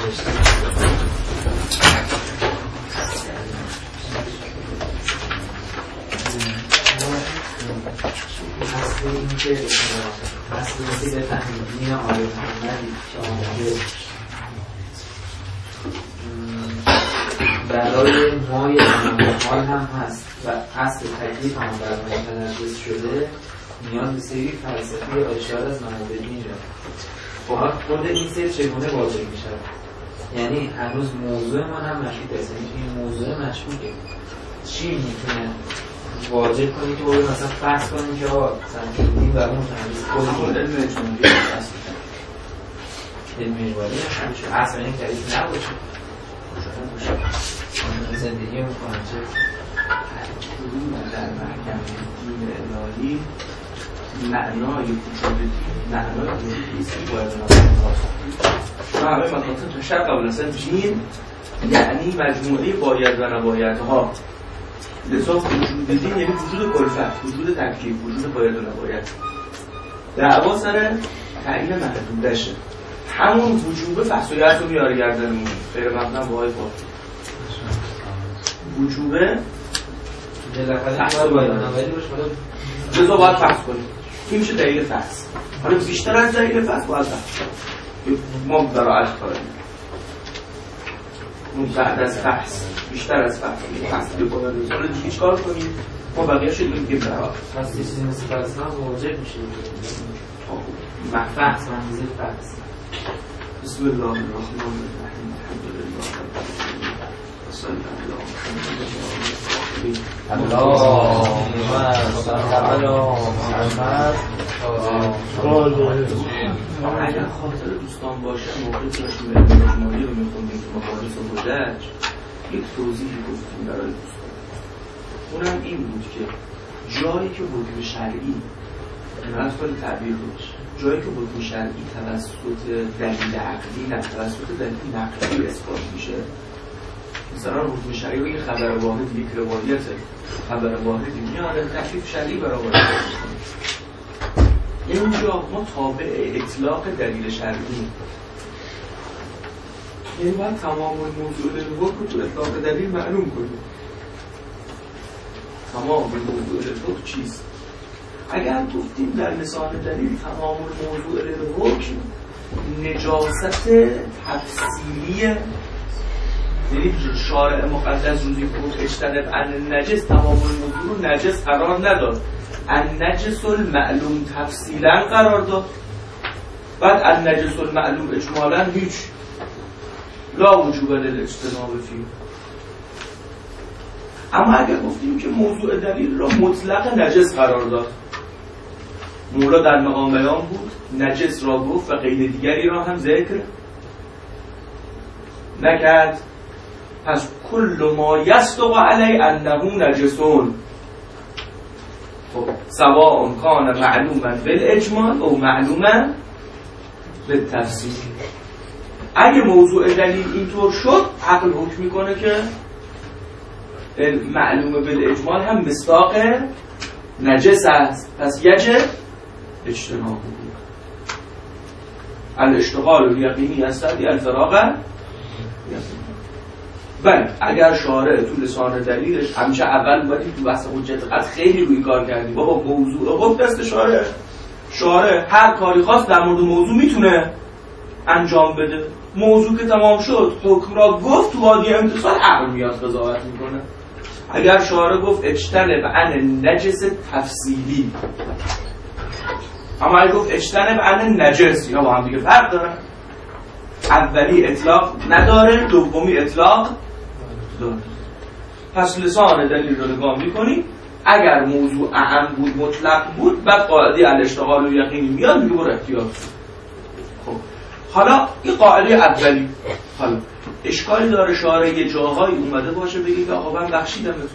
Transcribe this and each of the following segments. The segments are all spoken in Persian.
اصل این که اصل مسیح تحمیدین آقای محمدی که آمده برای مای حال هم هست و اصل تکلیف هم در مای تنجز شده نیاز به سری فلسفی آشکار از منابع اینجا. باید خود این سری چگونه واضح می شود؟ یعنی هنوز موضوع ما هم مشکوک است. این موضوع مشکوکه چی میتونه واجه کنی که باید مثلا فرض کنیم که سنجیدین برای متنجز خود علم اجمالی هست. علم اجمالی همیشه اصلا این کلیف نباشه زندگی میکنه چه در محکمه دین الهی معنای وجود معنای وجودیست که باید نمازم همه مکاتب تشرق قبل اصلا دین یعنی مجموعه باید و نبایدها. لذا وجود دین یعنی وجود کلفت، وجود تکلیف، وجود باید و نباید. دعوا سر تعیین محدودشه. همون وجوب فحصویت رو میاره گردنمون خیر مقدم با های باید وجوبه جزا باید فحص کنیم. این میشه دلیل فحص. حالا بیشتر از دلیل فحص باید فحص ما براعت کنیم. اون بعد از فحص بیشتر از فحص فحص بکنیم. حالا دیگه چیکار کنیم؟ ما بقیه شد میگیم براعت پس یه چیزی مثل فحص هم واجب میشه فحص منزل فحص. بسم الله الرحمن الرحیم. الحمدلله صلی الله اگر خاطر دوستان باشه موقعی که داشتیم علم اجمالی رو میخوندیم که مباحث و گذشت یک توضیحی گفتیم برای دوستان. اونم این بود که جایی که حکم شرعی از کل تعبیر روش جایی که حکم شرعی توسط دلیل عقلی نه توسط دلیل نقلی اثبات میشه، مثلا حکم شرعی رو یه خبر واحد یک روایته خبر واحدی میاره تکلیف شرعی برای واحد اینجا ما تابع اطلاق دلیل شرعی، یعنی باید تمام موضوع حکم رو تو اطلاق دلیل معلوم کنیم. تمام موضوع حکم چیست؟ اگر گفتیم در لسان دلیل تمام موضوع حکم نجاست تفصیلیه، یعنی شارع مقدس روزی که اجتنب عن نجس تمام الموضوع رو نجس قرار نداد، النجس المعلوم تفصیلا قرار داد. بعد النجس المعلوم اجمالا هیچ لا وجوب للاجتناب فيه. اما اگر گفتیم که موضوع دلیل را مطلق نجس قرار داد، مولا در مقام بیان بود نجس را گفت و قید دیگری را هم ذکر نکرد، پس کل ما یصدق علی انه نجسون سواء کان معلوما بالاجمال او معلوما بالتفصیل. اگه موضوع دلیل اینطور شد عقل حکم میکنه که معلوم بالاجمال هم مصداق نجس است، پس یجب اجتناب بود. الاشتغال یقینی است یا الفراغ یقینی. بله اگر شارع تو لسان دلیلش همیشه اول بودی تو بحث حجت قطع خیلی روی کار کردی بابا موضوع حکم دست شارع هر کاری خواست در مورد موضوع میتونه انجام بده. موضوع که تمام شد حکم را گفت تو وادی امتصال عقل میاد قضاوت میکنه. اگر شارع گفت اجتنب عن نجس تفصیلی، اما اگر گفت اجتنب عن نجس، اینا با هم دیگه فرق دارن. اولی اطلاق نداره، دومی اطلاق داره. پس لسان دلیل رو نگاه میکنی، اگر موضوع اعم بود مطلق بود بعد قاعده الاشتغال و یقینی میاد میگه برو احتیاط. خب حالا این قاعده اولی، حالا اشکالی داره شارع یه جاهایی اومده باشه بگی که آقا من بخشیدم تو،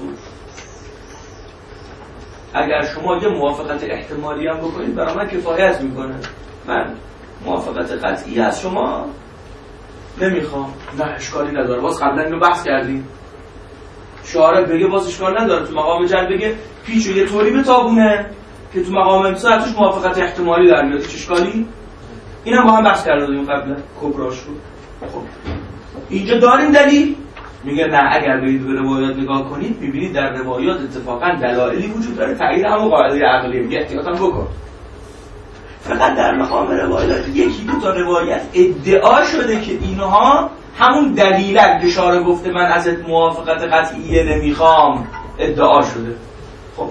اگر شما یه موافقت احتمالی هم بکنید برای من کفایت میکنه، من موافقت قطعی از شما نمیخوام. نه اشکالی نداره، باز قبلا اینو بحث کردیم. شارع بگه باز اشکال نداره، تو مقام جلب بگه پیچو یه طوری به تابونه که تو مقام امتصال توش موافقت احتمالی در میاد، هیچ اشکالی. اینم با هم بحث کردیم قبلا، کبراش بود. خب اینجا داریم دلیل؟ میگه نه. اگر برید به روایات نگاه کنید میبینید در روایات اتفاقا دلایلی وجود داره تایید همون قاعده عقلی. میگه احتیاطاً بکن. فقط در مقام روایات یکی دو تا روایت ادعا شده که اینها همون دلیلن که شارع گفته من ازت موافقت قطعیه نمیخوام ادعا شده. خب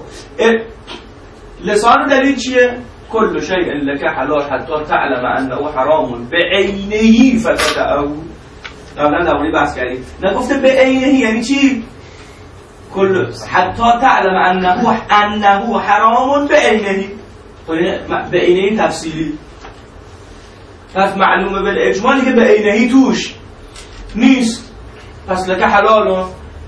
لسان دلیل چیه؟ کل شیء لک حلال حتی تعلم انه حرام بعینه فتدعه. قبلا درباره بحث کردیم. نگفته بعینه یعنی چی؟ کل حتی تعلم انه حرام بعینه. بعینه تفصیلی. پس معلومه بالاجمالی که بعینه توش نیست. پس لک حلال.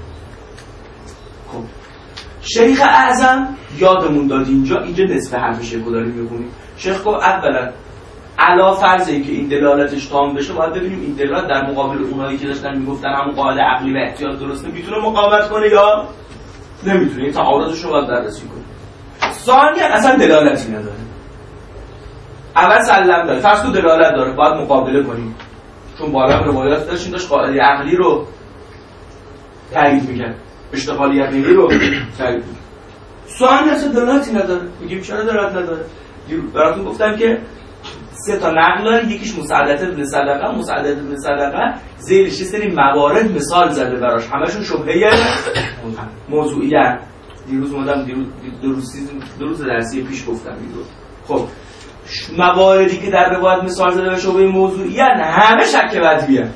خب شیخ اعظم یادمون داد اینجا نصف حرف شیخ رو داریم می‌خونیم. شیخ گفت اولا علا فرضی که این دلالتش تام بشه باید ببینیم این دلالت در مقابل اونایی که داشتن میگفتن همون قاعده عقلی و احتیاط درسته میتونه مقاومت کنه یا نمیتونه. این تعارضش رو باید بررسی کنیم. ثانیاً اصلا دلالتی نداره. اول سلم داره. فرض تو دلالت داره باید مقابله کنیم. چون بالا روایات داشتیم داشت قاعده عقلی رو تایید می‌کرد. اشتغال یقینی رو تایید می‌کرد. ثانیاً اصلا دلالتی نداره. میگیم چرا دلالت نداره؟ براتون گفتم که 3 تا نقل داره. یکیش مسعدة ابن صدقه. مسعدة ابن صدقه زیرش یه سری موارد مثال زده براش. همشون شبهه موضوعیه. دیروز اومدم دو روز درسی پیش گفتم اینو. خب مواردی که در روایت مثال زده به شبهه موضوعیه همه شک بدویه.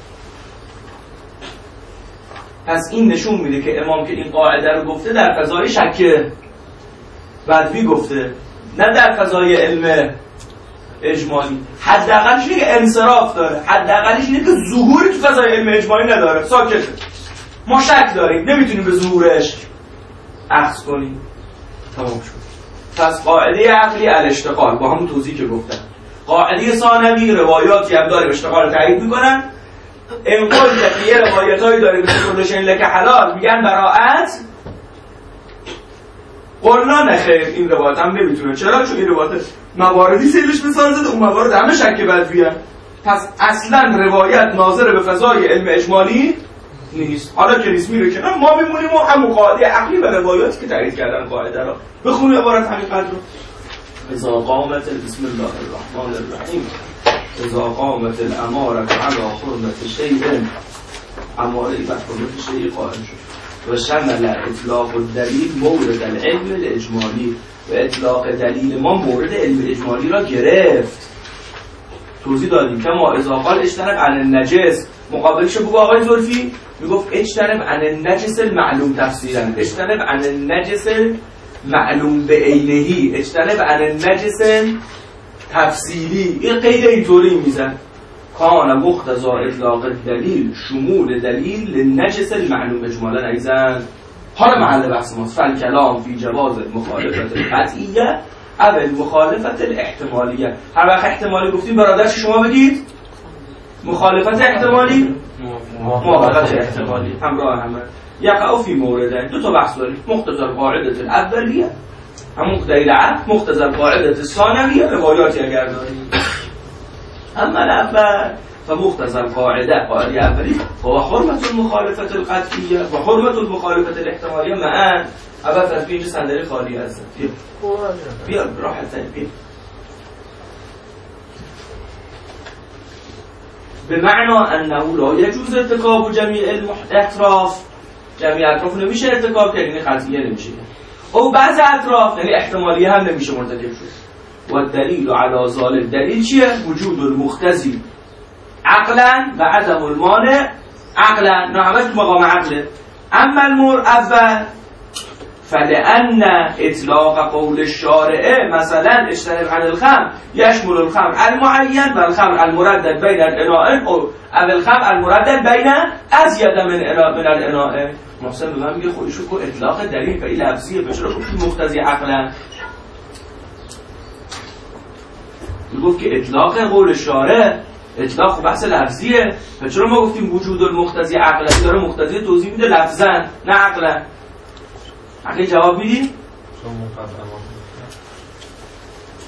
پس این نشون میده که امام که این قاعده رو گفته در فضای شک بدوی گفته، نه در فضای علم اجمالی. حداقلش اینه که انصراف داره. حداقلش اینه که ظهوری تو فضای علم اجمالی نداره. ساکته. ما شک داریم نمیتونیم به ظهورش اخذ کنیم. تمام شد. پس قاعده عقلی الاشتغال با همون توضیح که گفتم. قاعده ثانوی روایاتی هم داره اشتغال تایید میکنن. انقل که یه روایتایی داره مثل کل شیء لک حلال میگن براءت. قلنا نخیر این روایت هم نمیتونه. چرا؟ چون این روایت مواردی سیلش مثال زده، اون موارد همه شک بدویه. پس اصلا روایت ناظر به فضای علم اجمالی نیست. حالا که نیست میره کنار، ما میمونیم و همون قاعده عقلی و روایاتی که تایید کردن قاعده رو بخونیم. عبارت همین قدر رو اذا قامت بسم الله الرحمن الرحیم اذا قامت الاماره علی حرمت شیء، اماره بر حرمت شیء قائم شد و شمل اطلاق الدلیل مورد العلم الاجمالی و اطلاق دلیل ما مورد علم اجمالی را گرفت. توضیح دادیم که ما اذا قال اجتنب عن النجس مقابلش بگو آقای زلفی میگفت اجتنب عن النجس المعلوم تفسیرا، اجتنب عن النجس معلوم بعینه، اجتنب عن النجس تفصیلی. این قید اینطوری میزن کان مقتضی اطلاق دلیل شمول دلیل للنجس المعلوم اجمالا ایزن. حالا محل بحث ماست فالکلام فی جواز مخالفت القطعیه او المخالفت الاحتمالیه. هر وقت احتمالی گفتیم برادرش شما بگید مخالفت احتمالی موافقت احتمالی همراه همه. یقع فی موردن. دو تا بحث داریم. مقتضی القاعده الاولیه همون دلیل عقل، مقتضی القاعده الثانویه روایاتی اگر داریم. اما الاول فمقتضی القاعده قاعده اولی و حرمت المخالفت القطعیه و حرمت المخالفت الاحتمالیه معا. اول تدبیر صندلی خالی هست. بیا راحت بیا. به معنی انه لا یجوز ارتکاب جمیع الاطراف. جمیع اطراف نمیشه ارتکاب کرد، یعنی قطعیه نمیشه. او بعض اطراف یعنی احتمالیه هم نمیشه مرتکب شد. و دلیل علی ذلک دلیل چیه؟ وجود المقتضی عقلا و عدم المانع عقلا. نه همش تو مقام عقله. اما اول فلأن اطلاق قول الشارع مثلا اجتنب عن الخمر يشمل الخمر المعين والخمر المردد بين الاناء او الخمر المردد بين ازيد من الاناء. محسن به من میگه خودشو کو اطلاق دلیل و این لفظیه به چرا گفت مقتضی عقلا؟ میگفت که اطلاق قول شارع اطلاق بحث لفظیه و چرا ما گفتیم وجود المقتضی عقلا؟ داره مقتضی توضیح میده لفظا نه عقلا. عقلی جواب میدی؟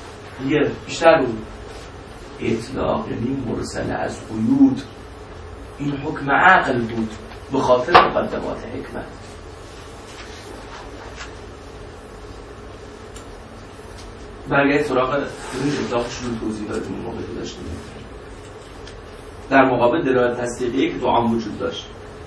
یه بیشتر بود. اطلاق یعنی مرسل از قیود. این حکم عقل بود به خاطر مقدمات حکمت. برگرد سراغ این اطلاقش رو توضیح دادیم اون موقع داشتیم در مقابل دلالت تصدیقیه که تو عام وجود داشت.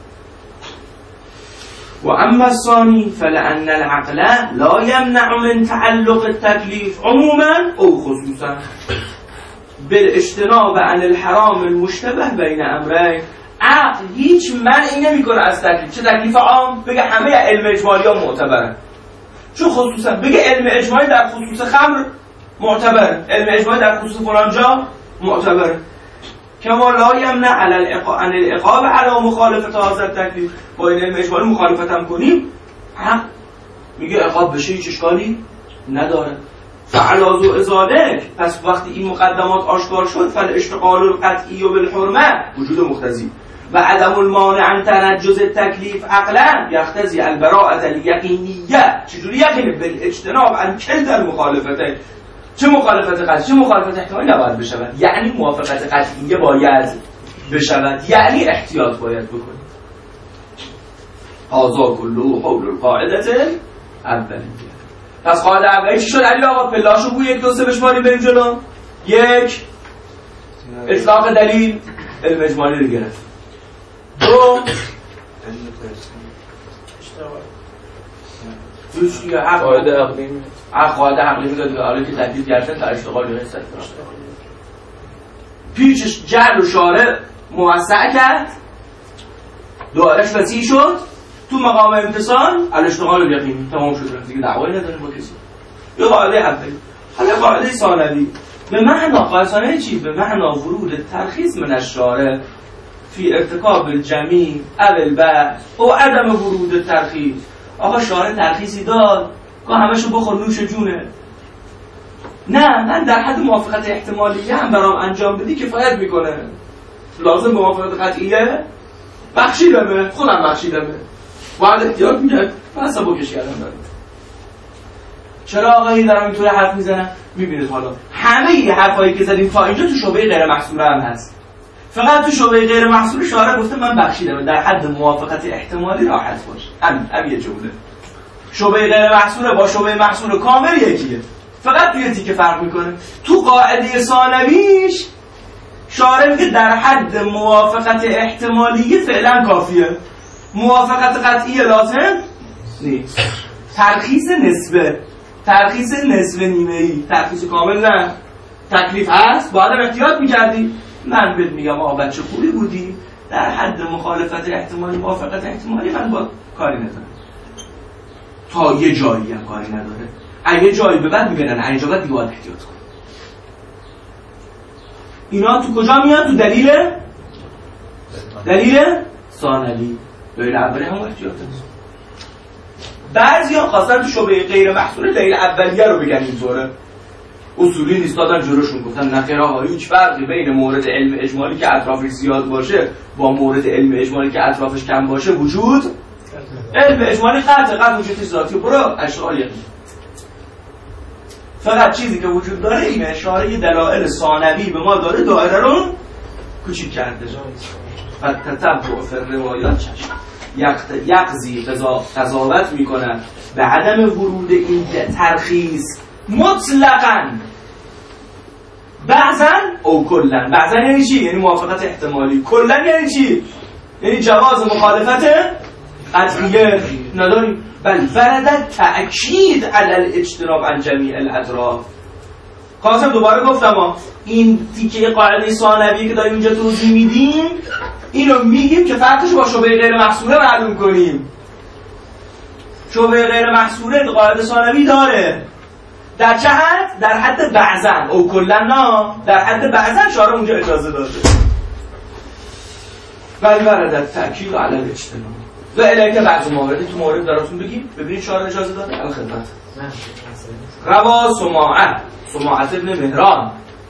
و اما الثانی فلأن العقل لا يمنع من تعلق التكليف عموما او خصوصا بالاجتناب عن الحرام المشتبه بین امرین. عقل هیچ منعی نمیکنه از تکلیف، چه تکلیف عام بگه همه علم اجمالی ها معتبره، چه خصوصا بگه علم اجمالی در خصوص خمر معتبره، علم اجمالی در خصوص فلان جا معتبره. کما لا یمنع عن العقاب علی مخالفت هذا التکلیف، با این علم اجمالی مخالفت هم کنیم حق میگه عقاب بشه هیچ اشکالی نداره. فعلا ذو ذلک، پس وقتی این مقدمات آشکار شد فالاشتغال القطعی بالحرمه وجود مقتضی و عدم المانع عن تنجز التکلیف عقلا یقتضی البراءة الیقینیه. چجوری یقینه؟ بالاجتناب عن کلتا المخالفته. چه مخالفت قطعی چه مخالفت احتمالی نباید بشود، یعنی موافقت قطعیه باید بشود، یعنی احتیاط باید بکنید. هذا كله حول القاعده اولیه. پس قاعده اولیه چی شد علی آقا؟ پلاشو بو 1 2 3 بشماریم بریم جلو. 1 اطلاق دلیل علم اجمالی رو گرفت. 2 قاعده عقلی قاعده عقلی میداد حالا که تکلیف گرفتن تا اشتغال یا حسد پیچش جعل و شارع موسع کرد، دایرش وسیع شد، تو مقام امتصال الاشتغال الیقینی تمام شد، دیگه دعوایی نداریم با کسی. یه قاعده اولی. حالا قاعده ثانوی به معنی قاعده ثانوی چی؟ به معنی ورود ترخیص من الشارع فی ارتکاب الجمیع او البحث او عدم ورود ترخیص. آقا شارع ترخیصی داد که همشو بخور نوش جونه. نه، من در حد موافقت احتمالیه هم برام انجام بدی کفایت میکنه. لازم به موافقت قطعیه بخشیدمه، خودم بخشیدمه، باید احتیاط میگه بسا بکش کردم دارم. چرا آقایی دارم اینطور حرف میزنم؟ میبینید حالا همه این حرفایی که زدیم تا اینجا تو شعبه غیر محصوره هم هست. فقط تو شعبه غیر محصوره شارع گفته من بخشیدمه، در حد موافقت احتمالی راحت باش. همین یه جمله. شعبه غیر محصوره با شعبه محصوره کامل یکیه، فقط توی تیکه فرق میکنه. تو قاعده ثانویش شارع میگه در حد موافقت احتمالی فعلا کافیه، موافقت قطعی لازم نیست. ترخیص نسبه نیمه‌ای، ترخیص کامل نه. تکلیف هست باید احتیاط میکردی. من بهت میگم آقا بچه خوبی بودی، در حد مخالفت احتمالی موافقت احتمالی من با کاری ندارم. تا یه جایی هم کاری نداره. اگه جایی به بعد میبینن اینجا باید دیگه باید احتیاط کن. اینا تو کجا میاد؟ تو دلیل ثانوی. دلیل اولی هم احتیاط هست. بعضیا خواستن تو شعبه غیر محصوره دلیل اولیه رو بگن اینطوره. اصولی نیست، دادن جلوشون گفتن نخیر آقا هیچ فرقی بین مورد علم اجمالی که اطرافش زیاد باشه با مورد علم اجمالی که اطرافش کم باشه وجود علم اجمالی قطع وجودی ذاتی برو اشغال یقین. فقط چیزی که وجود داره اینه اشاره دلائل ثانوی به ما داره دایره رو کوچیک کرده. و تتبع فر روایات چشم یقضی قضاوت میکنن به عدم ورود این ترخیص مطلقاً بعضاً او کلاً. بعضاً یعنی چی؟ یعنی موافقت احتمالی. کلاً یعنی چی؟ یعنی جواز مخالفت قطعیه نداریم. بل ورد تأکید علی الاجتناب عن جمیع الاطراف. قاسم دوباره گفتم این تیکه قاعده ثانوی که داریم اینجا توضیح میدیم اینو میگیم که فرقش با شعبه غیر محصوره معلوم کنیم. شعبه غیر محصوره قاعده ثانوی داره در چه حد؟ در حد بعضن او کلا نه، در حد بعضن شارع اونجا اجازه داده. ولی ورد تأکید علی الاجتناب و الیک بعض موارد تو مورد دراتون بگیم ببینید شارع اجازه داده. الخدمت روا سماعت ابن مهران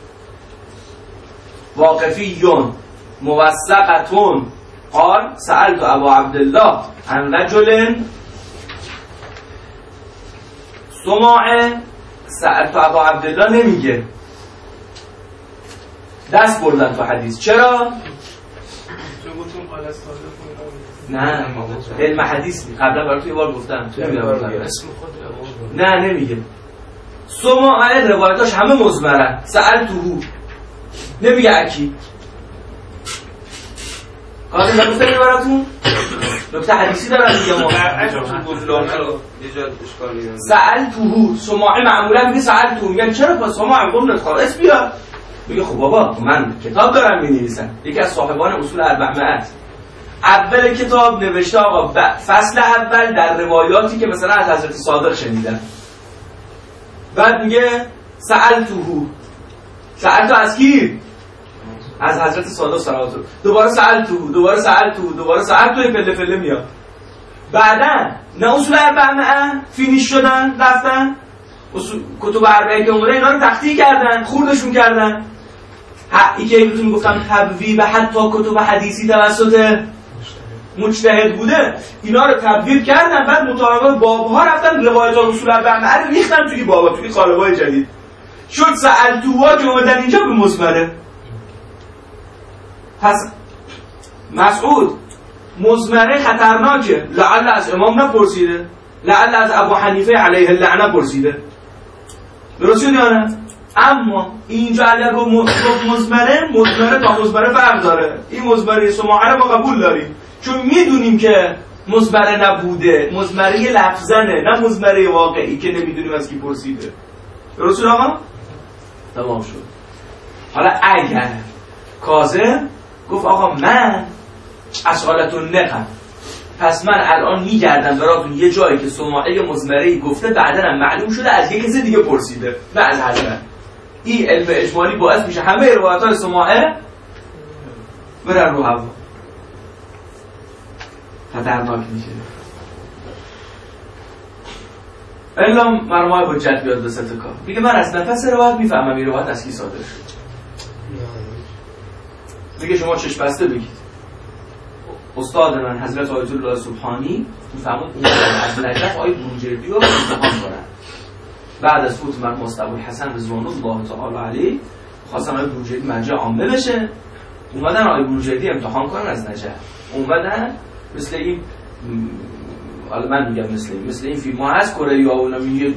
واقفیون موثقتون قال سألت ابا عبدالله عن رجل سماعه. سألت ابا عبدالله نمیگه، دست بردن تو حدیث. چرا؟ گفتم قال صادق نه علم حدیث قبلا براتون یه بار گفتم اسم خود نه نمیگه سماعه روایتاش همه مزمره سألتهو نمیگه اکی قاضی نگفتم براتون نکته حدیثی دارن دیگه ما سألتهو سماعه معمولا میگه سألتهو میگن چرا پس سماعه قمنت خالص بیا میگه خب بابا من کتاب دارم می‌نویسم یکی از صاحبان اصول اربعه است اول کتاب نوشته آقا فصل اول در روایاتی که مثلا از حضرت صادق شنیدن بعد میگه سألتهو از کی؟ از حضرت صادق صلوات الله دوباره سألتهو پله میاد بعدن نه اصول اربعه فینیش شدن رفتن کتب اربعه که اومده اینا رو تخطیع کردن خوردشون کردن این که بهتون گفتم تبویب حتی کتب حدیثی توسط مجتهد بوده اینا رو تبویب کردن بعد مطابق بابها رفتن روایت اصول اربعه رو ریختن توی بابا توی قالب‌های جدید شد سألتوها که اومدن اینجا به مزمره پس مسعود مزمره خطرناکه لعل از امام نپرسیده لعل از ابو حنیفه علیه اللعنه پرسیده درسته یا نه؟ اما اینجا اگر گفت مزمره تا مزمره فرق داره این مزمره سماعه رو ما قبول داریم چون میدونیم که مزمره نبوده مزمره لفظنه نه مزمره واقعی که نمیدونیم از کی پرسیده درسته آقا؟ تمام شد حالا اگر کاظم گفت آقا من اشغالتون نقم پس من الان میگردم براتون یه جایی که سماعه مزمره‌ای گفته بعداً معلوم شده از یه کسی دیگه پرسیده نه از حضرت این علم اجمالی باعث میشه همه روایات سماعه برن رو هوا خطرناک میشه الا مرمای حجت بیاد به ست کار میگه من از نفس روایت میفهمم این روایت از کی صادر شد میگه شما چشم بسته بگید استاد من حضرت آیت الله سبحانی میفهمون اون از نجف آیت بروجردی رو امتحان کنن بعد از فوت من مصطفی الحسن رضوان الله تعالی علیه خواستن آیت بروجردی مرجع عامه بشه اومدن آیت بروجردی امتحان کنن از نجف اومدن مثل این حالا من میگم مثل این فیلم ها هست کره یا اونا میگه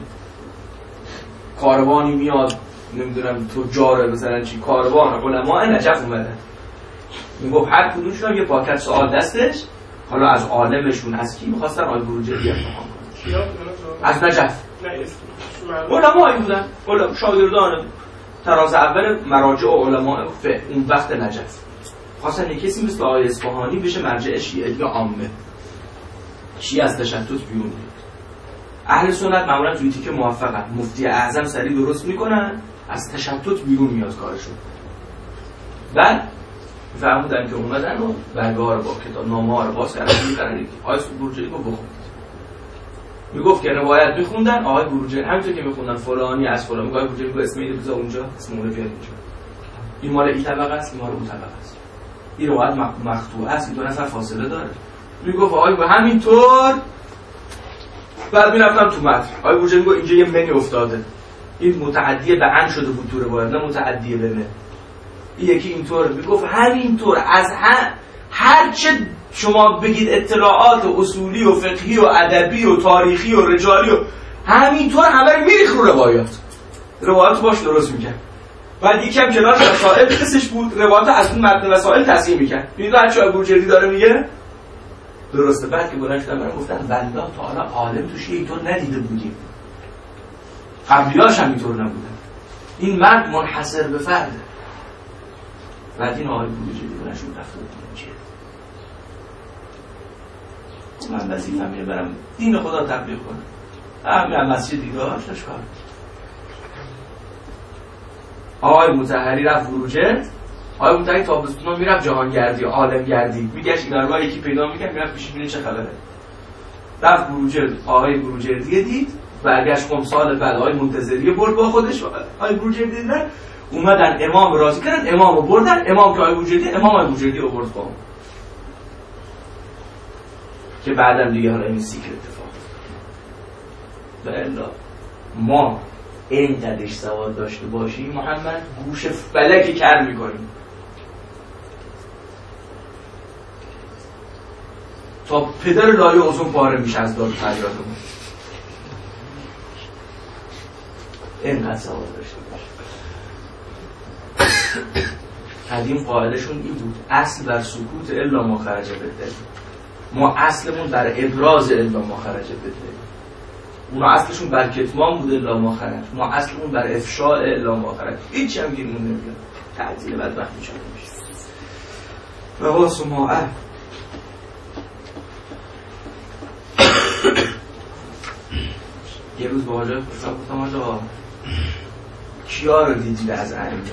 کاروانی میاد نمیدونم تجار مثلا چی کاروان علماء نجف اومدن میگفت هر کدومشون یه پاکت سوال دستش حالا از عالمشون از کی می‌خواستن آیت بروجردی امتحان کنن از نجف علماء بودن شاگردان تراز اول مراجع و علماء اون وقت نجف خواستن یک کسی مثل آقای اصفهانی بشه مرجع شیعه یا عامه شیعه از تشتت بیرون بیاد اهل سنت معمولا توی تیک موفقن مفتی اعظم سری درست میکنن از تشتت بیرون میاد کارشون بعد فهمیدن که اومدن و برگه ها رو با کتاب نامه ها رو باز کردن میکنن آقای بروجردی رو بخوند میگفت که روایت میخوندن آقای بروجردی همینطور که میخوندن فلانی از فلان میگه آقای بروجردی میگه اسم اینو بذار اونجا اسم اون رو بیار اینجا این مال این طبقه است این مال اون طبقه است این روایت مقطوعه است این دو نفر فاصله داره میگفت آقای به همینطور بعد میرفتم تو متن آقای بروجردی میگه اینجا یه منی افتاده این متعدی به عن شده بود تو روایت نه متعدی به نه یکی اینطور میگفت همینطور از هر چه شما بگید اطلاعات و اصولی و فقهی و ادبی و تاریخی و رجالی و همینطور همه رو میریخ رو روایات باش درست میکرد بعد یکم کنارش مسائل قصش بود روایات از اون متن مسائل تصحیح میکرد ببینید هرچی بروجردی داره میگه درسته بعد که بلند شدن من گفتن والله تعالی عالم توش اینطور ندیده بودیم قبلیاش هم اینطور نبودن این مرد منحصر به فرده بعد این آقای بروجردی بلنشون رفته بودیم چیه من وظیفه‌م اینه برم دین خدا تبلیغ کنم همین مسجد دیگه هاش کار آقای مطهری رفت بروجرد آقای مطهری تابستونا میرفت جهانگردی عالمگردی میگشت این درباره یکی پیدا میکرد میرفت پیش ببینه چه خبره رفت بروجرد آقای بروجردی دید برگشت سال بعد آقای منتظری برد با خودش آقای بروجردی دیدن اومدن امام راضی کردن امامو بردن امام که آقای بروجردی امام آقای بروجردی آورد با که بعدم دیگه حالا این سیکر اتفاق بله ما اینقدرش سواد داشته باشیم محمد گوش فلکی کر میکنیم تا پدر لایه اوزون پاره میشه از داد فریادمون. اینقدر سوال داشته باشه. قدیم قاعدهشون این بود اصل در سکوت الا ما خرج بدل. ما اصلمون در ابراز الا ما خرج بدل. اونا اصلشون بر کتمان بود الا ما خرج. ما اصلمون بر افشاء الا ما خرج. هیچی هم گیرمون نمیاد. تعطیل بدبخت میشه. و سماعه یه روز با حاجه خوشم گفتم حاجا کیا رو دیدید از انجا؟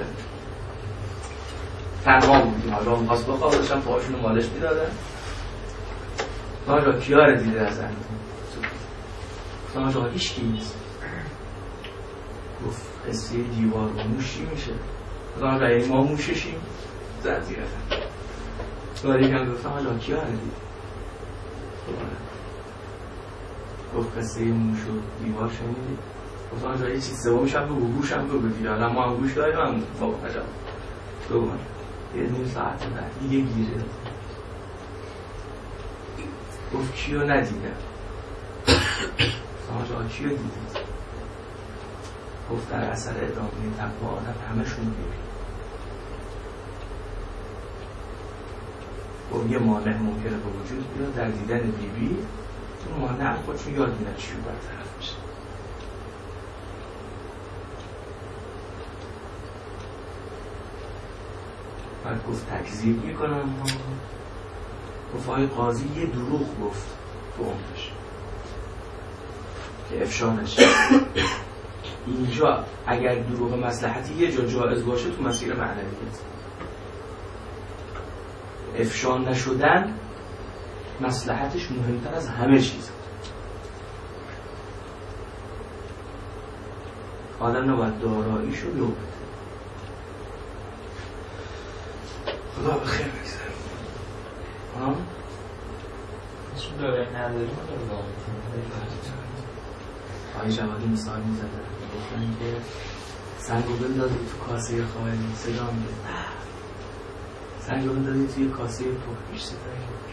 تنها بودیم، حالا میخواست بخواه داشتم پاهاشون رو مالش میدادن. حاجا کیا رو دیدید از انجا؟ گفتم حاجا هیچ کی نیست. گفت قصه دیوار و موشی میشه. گفتم حاجا یعنی ما موششیم؟ زد زیرتن. سوال یکم گفتم حالا کیا رو دیدید؟ گفت قصه موش و دیوار شنیدید؟ گفتم حالا یه چیز سوامش هم بگو، گوش هم بگو دیگه. الان ما هم گوش داریم هم بابا عجب بگو یه نیم ساعت بعد دیگه گیره. گفت کیو ندیدم؟ گفتم حالا کیو دیدید؟ گفت در اثر ادامه تقوی آدم همشون دیدید. گفت یه مانع ممکنه به وجود بیاد در دیدن بیبی، اون مانع هم خودشون یاد میدن چیو برطرف میشه. بعد گفت تکذیب میکنم. گفت آقای قاضی یه دروغ گفت تو عمرش که افشا نشه. اینجا اگر دروغ مصلحتی یه جا جایز باشه تو مسیر معنویت، افشا نشدن مصلحتش مهمتر از همه چیز. آدم نباید داراییشو بیوبته. خدا بخیر بگذارم. چون دارایی نداریم آقای جوادی مثال میزده گفتن که سنگو بندازی تو کاسه خواهی صدا میگه سنگو بندازی توی کاسه پر پیش صدایی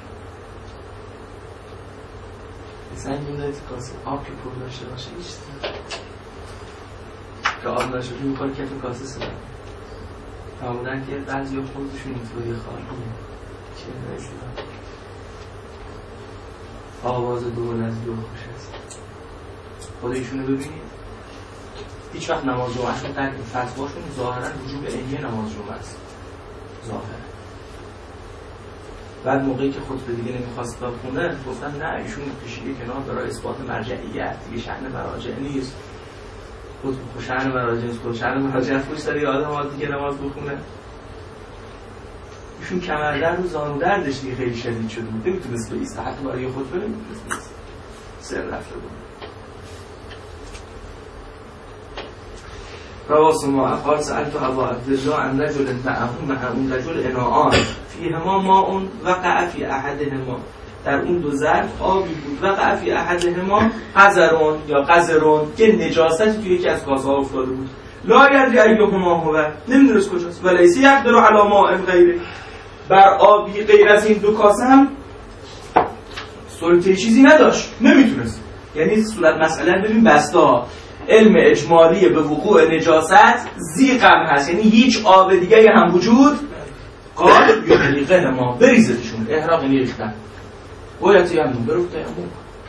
سنگ بندازی تو کاسه آب که پر داشته باشه هیچ صدا که آب نشده میخواد که تو کاسه صدا فرمودن که بعضی خودشون اینطوری خواهی چه نشده آواز دور از دور خوش است. خود ایشونو ببینید هیچ وقت نماز جمعهشون در فتواشون ظاهرا وجوب عینی نماز جمعه است ظاهرا. بعد موقعی که خطبه دیگه نمیخواست بخونه گفتن نه ایشون کشیده کنار برای اثبات مرجعیت دیگه شأن مراجع نیست. خب شأن مراجع نیست، خود شأن مراجع فوش داره آدم آدم دیگه نماز بخونه. ایشون کمردرد و زانودردش دیگه خیلی شدید شده بود نمیتونست بایسته، حتی برای خطبه نمیتونست سر رفته بود. رواس ما قال سألت ابا عبدالله عن رجل معه رجل اناءان فیهما ماء وقع فی احدهما. در اون دو ظرف آبی بود وقع فی احدهما قذرون یا قذرون که نجاستی توی یکی از کاسه‌ها افتاده بود. لا یدری ایهما هو، نمیدونست کجاست. ولیس یقدر علی ماء غیره، بر آبی غیر از این دو کاسه هم سلطه چیزی نداشت، نمیتونست. یعنی صورت مسئله ببین بستا علم اجمالی به وقوع نجاست زیقم هست، یعنی هیچ آب دیگه هم وجود قال یحرقه ما بریزتشون احراق ریختن باید تیمم برو تیمم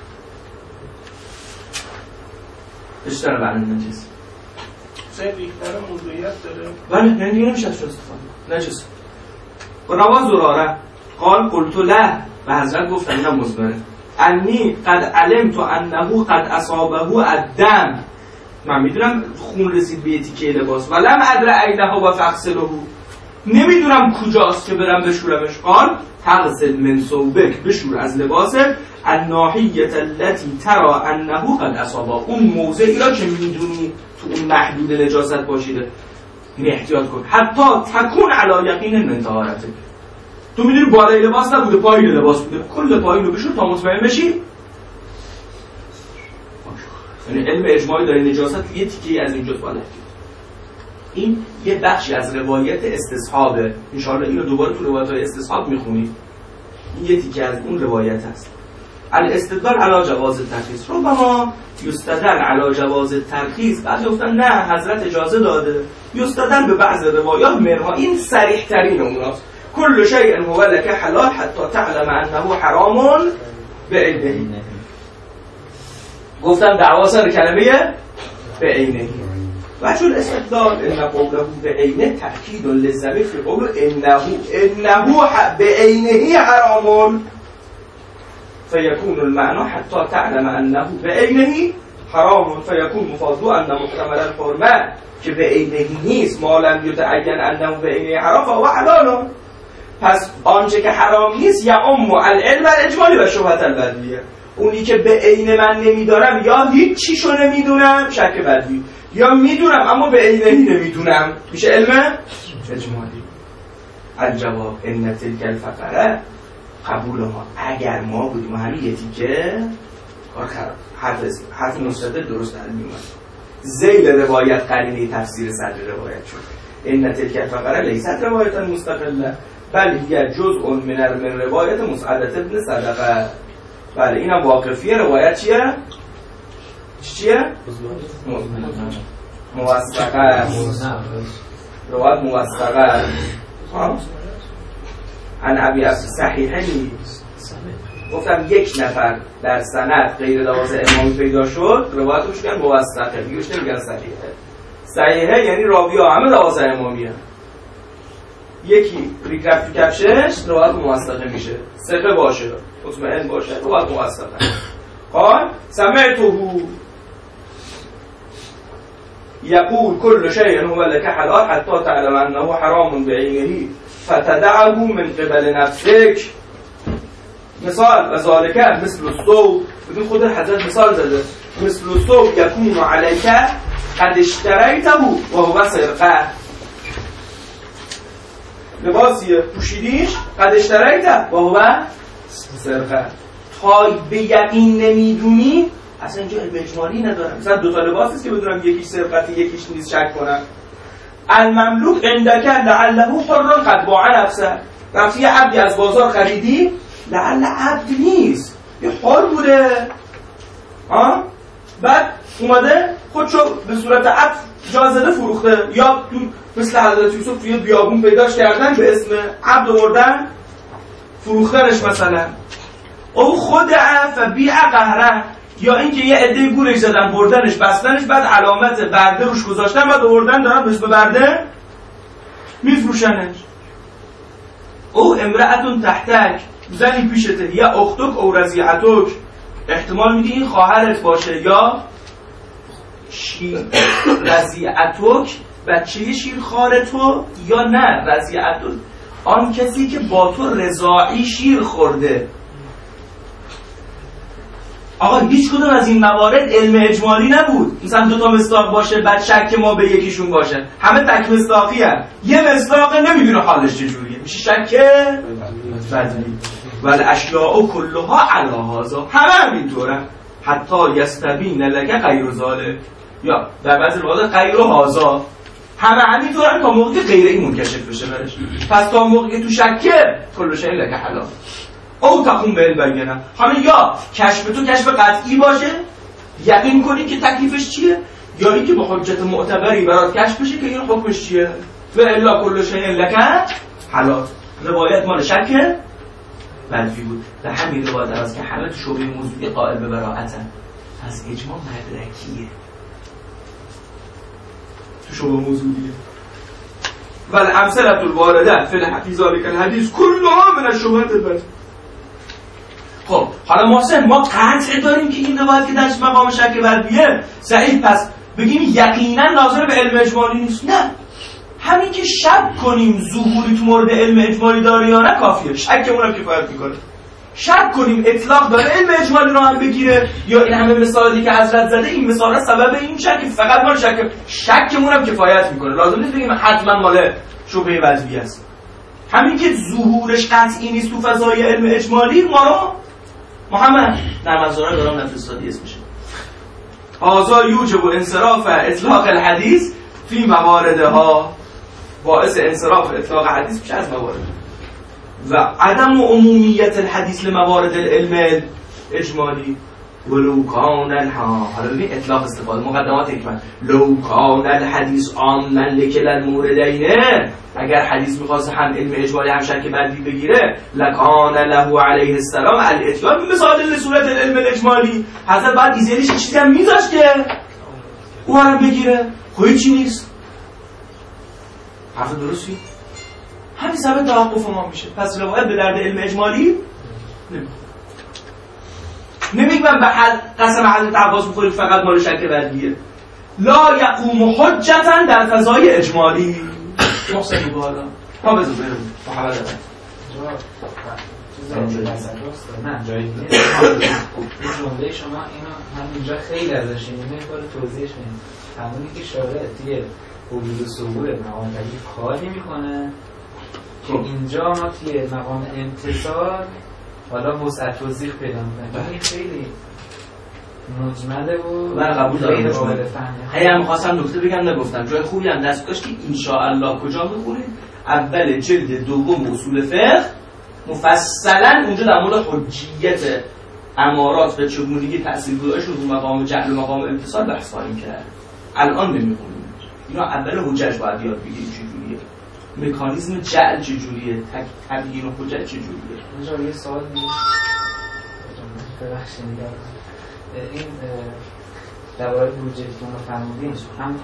اشتر برای نجس سه ریختن موضوعیت داره بله یعنی دیگه نمیشه ازش استفاده نجس. و روا زراره قال قلت له و حضرت گفتن اینم مزبره انی قد علمت انه قد اصابه الدم، من میدونم خون رسید به یه تیکه لباس ولم ادر اینه و فغسله، نمیدونم کجاست که برم بشورمش. قال تغسل من ثوبک، بشور از لباسه الناحیه التي ترى انه قد اصابه، اون موضعی را که میدونی تو اون محدود نجاست باشیده احتیاط کن حتی تکون علی یقین من طهارتک. تو میدونی بالای لباس نبوده پایین لباس بوده، کل پایین رو بشور تا مطمئن بشی. یعنی علم اجماعی داره نجاست یه تیکه از اینجا بالا. این یه بخشی از روایت استصحابه، ان شاء الله اینو دوباره تو روایت‌های استصحاب میخونید. یه تیکه از اون روایت هست. الاستدلال علی جواز الترخیص رو ما یستدل علی جواز الترخیص، بعد گفتن نه حضرت اجازه داده، یستدل به بعض روایات منها، این صریح ترین اوناست. کل شیء هو لك حلال حتی تعلم انه حرام بعینه. گفتم دعوا سر کلمه بعینه و چون استدلال ان قوله بعینه تأکید للضمیر فی قول انه بعینه حرام فيكون المعنى حتى تعلم انه بعینه حرام فيكون مفاضو ان محتمل الحرمه که بعینه نیست ما لم یتعین انه بعینه حرام فهو حلال. پس آنچه که حرام نیست یا العلم الاجمالی و شبهه البدویه، اونی که به عین من نمیدارم یا هیچ چیشو نمیدونم شک بدوی، یا میدونم اما به عینه نمیدونم میشه علم اجمالی. الجواب ان تلک الفقره قبول ما اگر ما بودیم و همین یه تیکه کار خراب حرف نصرت درست در میومد زیل روایت قرینه تفسیر صدر روایت شد. ان تلک الفقره لیست روایت مستقله بل هی جزء من روایت مسعدة ابن صدقه. بله اینم واقفیه. روایت چیه؟ موثقه. روایت موثقه عن ابی صحیحی. گفتم یک نفر در سند غیر 12 امامی پیدا شد روایتش میگن موثقه، دیگهش نمیگن صحیحه. صحیحه یعنی راوی‌ها همه 12 امامی هست. یکی ریک رفت تو کفشش روایت موثقه میشه، ثقه باشه مطمئن باشه روایت موثقه. قال سمعته یقول کل شیء هو لك حلال حتی تعلم انه حرام بعینه فتدعه من قبل نفسك. مثال و ذالک مثل الصوم، ببین خود حضرت مثال زده، مثل الصوم یکون علیک قد اشتریته و هو سرقه. لباسیه پوشیدیش قد اشتریته و هو سرقه. تا به یقین نمیدونی اصلا اینجا علم اجمالی ندارم. مثلا دو تا لباس است که بدونم یکیش سرقتی یکیش نیست شک کنم. المملوک عندك لعله حر قد باع نفسه. رفتی یه عبدی از بازار خریدی لعل عبد نیست یه حر بوده بعد اومده خودشو به صورت عبد جازده فروخته، یا مثل حضرت یوسف توی بیابون پیداش کردن به اسم عبد آوردن فروختنش مثلا. او خود عف بیع قهره، یا اینکه یه عده گورش زدن بردنش بستنش بعد علامت برده روش گذاشتن بعد آوردن دارن به اسم برده میفروشنش. او امرأتون تحتک، زنی پیشته، یا اختک او رضیعتک، احتمال میدی این خواهرت باشه، یا رضیعتک بچه شیر تو، یا نه رضیعتک آن کسی که با تو رضاعی شیر خورده. آقا هیچ کدوم از این موارد علم اجمالی نبود. مثلا دو تا مصداق باشه بعد شک ما به یکیشون باشه، همه تک مصداقی هست. یه مصداق نمیدونه حالش چجوریه، میشه شک بدلی. ولی اشیاء کلها علی هذا، همه همینطوره. حتی یستبین لک غیر ذلک، یا در بعضی روایات غیر هذا، همه همینطورن تا موقعی غیر این منکشف بشه برش. پس تا موقعی تو شکه کل شیء لک حلال. او تقوم به البینه، همه یا کشف تو کشف قطعی باشه یقین کنی که تکلیفش چیه، یا اینکه با حجت معتبری برات کشف بشه که این حکمش چیه. و الا کل شیء لک حلال. روایت مال شک بدوی بود. در همین روایت است که همه تو شعبه موضوعی قائل به براءتن، از اجماع مدرکیه تو شعبه موضوعیه. ولی امثله الوارده فی ذلک الحدیث کلها من الشبهات البدوی. خب حالا محسن ما قطع داریم که این روایت که درش مقام شک بدویه صحیح، پس بگیم یقینا ناظر به علم اجمالی نیست؟ نه، همین که شک کنیم ظهوری تو مورد علم اجمالی داره یا نه کافیه. شکمون هم کفایت میکنه. شک کنیم اطلاق داره علم اجمالی رو هم بگیره، یا این همه مثالی که حضرت زده این مثالا سبب این میشه که فقط مال شکمون هم کفایت میکنه. لازم نیست بگیم حتما مال شبهه بدوی است. همین که ظهورش قطعی نیست تو فضای علم اجمالی ما رو محمد در مزاره دارم نفسادی اسمشه آزا یوجب و انصراف اطلاق الحدیث فی مواردها، باعث انصراف اطلاق حدیث میشه از موارد. و عدم عمومیت الحدیث لموارد العلم اجمالی. ولو کان حالا ببین اطلاق استفاده مقدمات حکمت لو کان الحدیث عاما لکل الموردین، اگر حدیث میخواست هم علم اجمالی هم شک بدی بگیره لکان له علیه السلام الاتیان مثال لصورت العلم الاجمالی، حضرت بعد ایزیلیش چیزی هم میذاشت که او هم بگیره. خب چی نیست؟ حرف درستی؟ همین سبب توقف ما میشه. پس روایت به درد علم اجمالی نمیگم به قسم حضرت عباس بخورید فقط مال شک بدیه. لا یقوم حجتا در فضای اجمالی. محسن بالا ما بذار بریم محمد نه جایی نیست. این جمله شما اینو همینجا خیلی ازش اینه کار توضیحش میدیم. همونی که شارع توی وجود و ظهور مقام تکلیف کاری میکنه که اینجا ما توی مقام امتصال حالا وسعت توضیح پیدا میکنه. این خیلی مجمله و من قبول دارم. هم خواستم نکته بگم نگفتم. جای خوبی هم دست کاش که انشاءالله کجا میخورید؟ اول جلد دوم اصول فقه مفصلا اونجا در مورد حجیت امارات و چگونگی تاثیرگذاریشون رو مقام جعل و مقام امتصال بحث خواهیم کرد. الان نمیخونیم. اینا اول حجج باید یاد بگیریم چجوریه. مکانیزم جعل چجوریه، تبیین و حجت چجوریه. اینجا یه سوال ببخشید این درباره بروجرتون رو فرمودین هم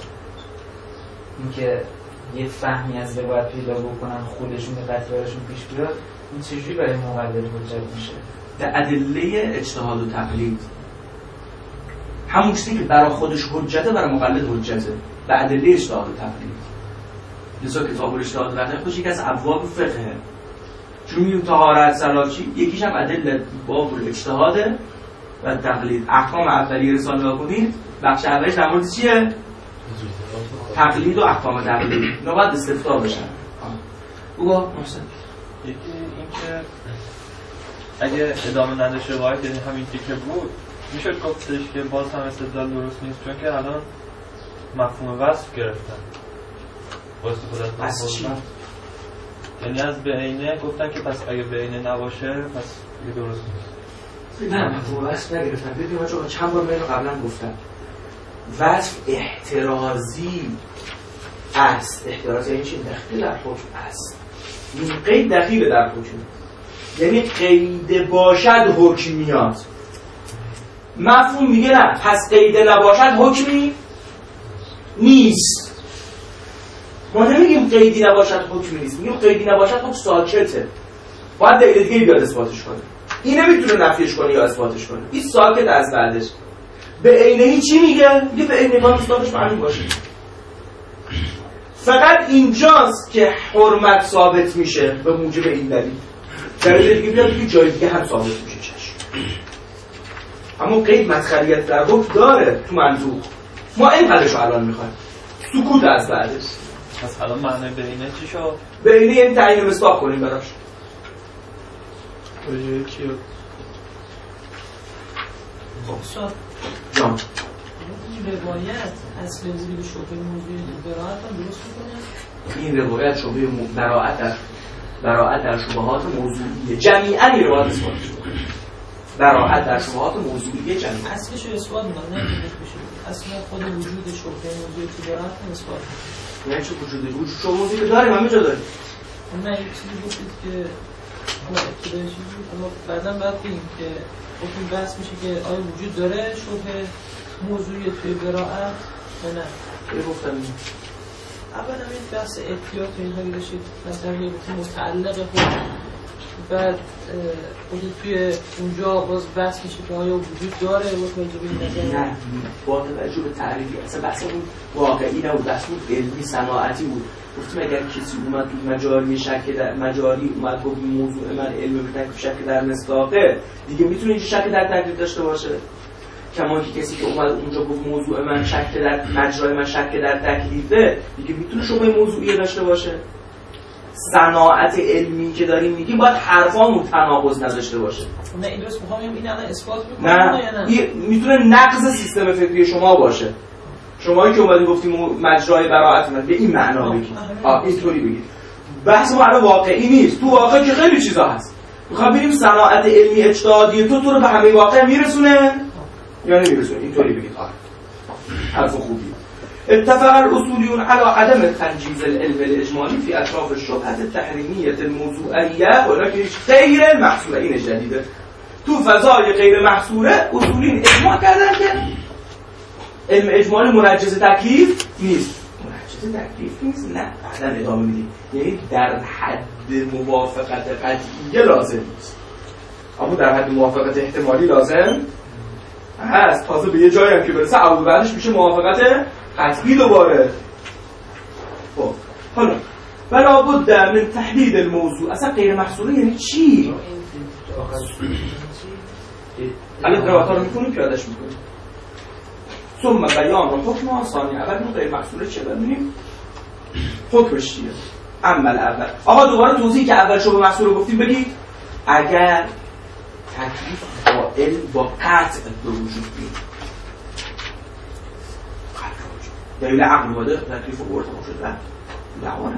اینکه یه فهمی از روایت پیدا بکنن خودشون به قطعه‌شون پیش بیاد، این چجوری برای مقلد حجت میشه؟ در ادله اجتهاد و تقلید همون چیزی که برای خودش حجته برای مقلد حجته. به ادله اجتهاد و تقلید مثلا کتاب الاجتهاد و تقلید خودش یکی از ابواب فقهه، چون میگیم طهارت سلاچی یکیش هم ادله باب الاجتهاد و تقلید. احکام اولیه رساله نگاه کنید بخش اولش در مورد چیه؟ تقلید و احکام تقلید. اینا باید استفتاء بشن. بگو محسن. یکی این که اگه ادامه نداشته باید یعنی همین که بود میشه گفتش که باز هم استدلال درست نیست، چون که الان مفهوم وصف گرفتن با استفاده از مفهوم، یعنی از بعینه گفتن که پس اگه بعینه نباشه پس یه درست نیست. نه مفهوم وصف نگرفتن. ببین ما چند بار من قبلا گفتم وصف احترازی است. احتراز یعنی چی؟ دخیل در حکم است. این قید دخیل در حکم، یعنی قید باشد حکم میاد. مفهوم میگه نه پس قید نباشد حکمی نیست. ما نمیگیم قیدی نباشد حکمی نیست، میگیم قیدی نباشد حکم ساکته، باید دلیل دیگه بیاد اثباتش کنه. این نمیتونه نفیش کنه یا اثباتش کنه، این ساکت از بعدش. به عینه‌ای چی میگه؟ میگه به عینه ما مصداقش معلوم باشه. فقط اینجاست که حرمت ثابت میشه به موجب این دلیل. دلیل دیگه بیاد که جای دیگه هم ثابت میشه. چشم اما قید مدخلیت در حکم داره تو منطوق. ما این قدرشو الان میخوایم سکوت از بعدش. پس الان معنی به اینه چی شد؟ به اینه این تعیین مصداق کنیم براش. بجای چی؟ خب جان این روایت اصل زیر شبه موضوعی براعت هم درست میکنه؟ این روایت شبه براعت در شبهات موضوعیه جمیعا این روایت اثبات شده. براعت در شبهات موضوعیه جمیعا اصلش رو اثبات میکنه، نه بشه اصلا خود وجود شبه موضوعی که براعت هم اثبات میکنه. یعنی چه وجود شبه موضوعی که داریم همه جا داریم. نه یک چیزی گفتید که ابتدای چیزی اما بعدا باید بگیم که حکم بحث میشه که آیا وجود داره شبه موضوعی توی براعت یا نه. چه گفتم این؟ اول هم این بحث احتیاط اینها گذاشتید مثلا یه متعلق حکم، بعد خودی توی اونجا باز بحث میشه که آیا وجود داره و توجه نظر نه با توجه به تعریفی اصلا بحث اون واقعی نبود، بحث اون علمی صناعتی بود. گفتیم اگر کسی اومد تو مجاری شک در مجاری اومد گفت موضوع من علم بودن که شک در مصداقه دیگه میتونه اینجا شک در تکلیف داشته باشه. کما که کسی که اومد اونجا گفت موضوع من شک در مجرای من شک در تکلیفه دیگه میتونه شبه موضوعی داشته باشه. صناعت علمی که داریم میگیم باید حرفامون تناقض نداشته باشه. نه این درست میخوام این الان اثبات میکنه نه میتونه نقض سیستم فکری شما باشه. شمایی که اومدین گفتیم مجرای براعت من به این معنا بگید. اینطوری بگید. بحث ما الان واقعی نیست. تو واقع که خیلی چیزا هست. میخوام ببینیم صناعت علمی اجتهادی تو رو به همه واقع میرسونه یا نمیرسونه. اینطوری بگید. حرف خوبی. اتفق الاصولیون على عدم تنجیز العلم الاجمالی فی اطراف الشبهات التحریمیه الموضوعیه ولکن غیر محصوره. این جدیده. تو فضای غیر محصوره اصولین اجماع کردن که علم اجمالی منجز تکلیف نیست. منجز تکلیف نیست؟ نه. بعدا ادامه میدیم. یعنی در حد موافقت قطعی لازم نیست. اما در حد موافقت احتمالی لازم هست. تازه به یه جایی هم که برسه عوض بعدش میشه موافقت قطعی دوباره. خب حالا ولا بد من تحدید الموضوع. اصلا غیر محصوره یعنی چی؟ الان روایت رو میکنیم پیادش میکنیم. ثم بیان و حکم آسانی. اول این غیر محصوره چیه ببینیم حکمش چیه. عمل اول آقا دوباره توضیح که اول شبه محصوره گفتیم بگید اگر تکلیف با علم با قطع به وجود بیاد دلیل عقل واده تکلیف و برد شد رد دعوانه